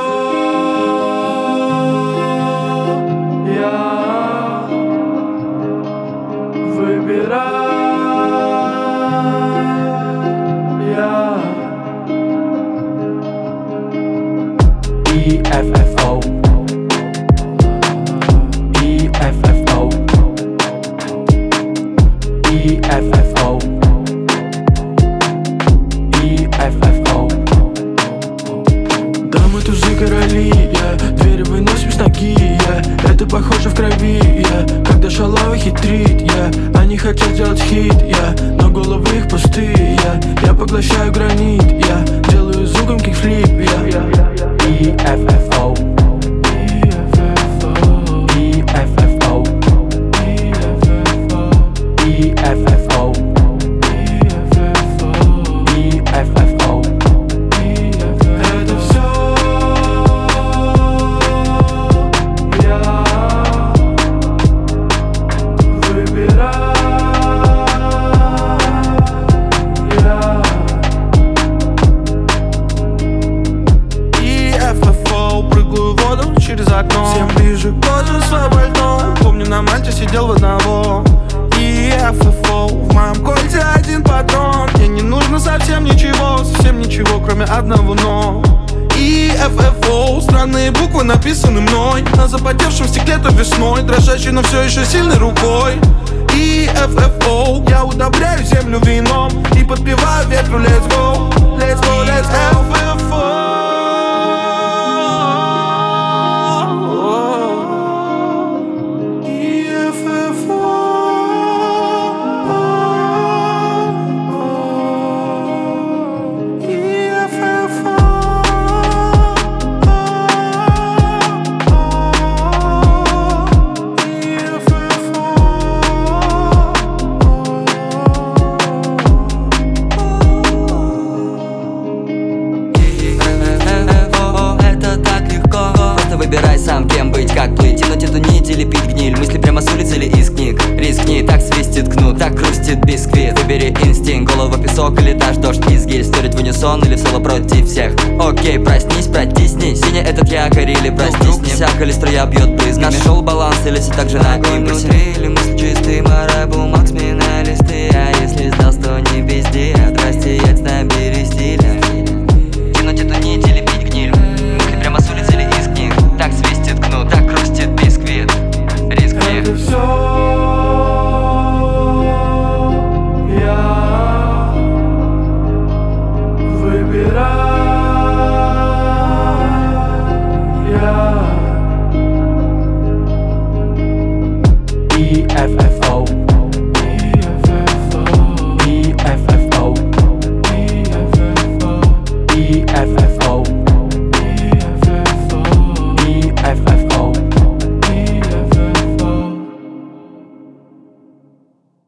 я выбираю. EFFO, EFFO, EFFO, EFFO. Да, мы тузы короли, двери выносим с ноги, это похоже в крови, когда шалавы хитрит, они хотят сделать хит, но головы их пустые, я поглощаю гранит, делаю звуком кикфлип, EFFO, EFFO, EFFO, EFFO, EFFO. Это всё Я выбираю. EFFO, прыгаю в воду через окно, всем ближе к году свое пальто. Помню, на Мальте сидел в одного. EFFO, в моем кольце один патрон. Мне не нужно совсем ничего, кроме одного но. EFFO, странные буквы написаны мной на запотевшем стекле той весной, дрожащей, но все еще сильной рукой. EFFO, я удобряю землю вином и подпеваю ветру let's go, let's go, let's FFO. Выбирай сам, кем быть, как плыть, тянуть эту нить или пить гниль. Мысли прямо с улицы или из книг. Рискни, так свистит кнут, так хрустит бисквит. Выбери инстинкт, голову в песок или дашь дождь из гиль. Спорить в унисон или в соло против всех. Окей, проснись, протиснись. Синий этот якорь или простись. Не всяко ли струя бьет брызгами. Нашел баланс или все так же на импульсе. Или мысли чистый, морай, бумаг, смена листы. А если сдался, то не пизди. Отрасти, яйц, набери стиля. Тянуть эту нить или пить гниль. Мысли прямо с улицы или из книг. Так свистит кнут, так хрустит бисквит. Рискни. Это всё я выбираю. EFFO, EFFO, EFFO, EFFO.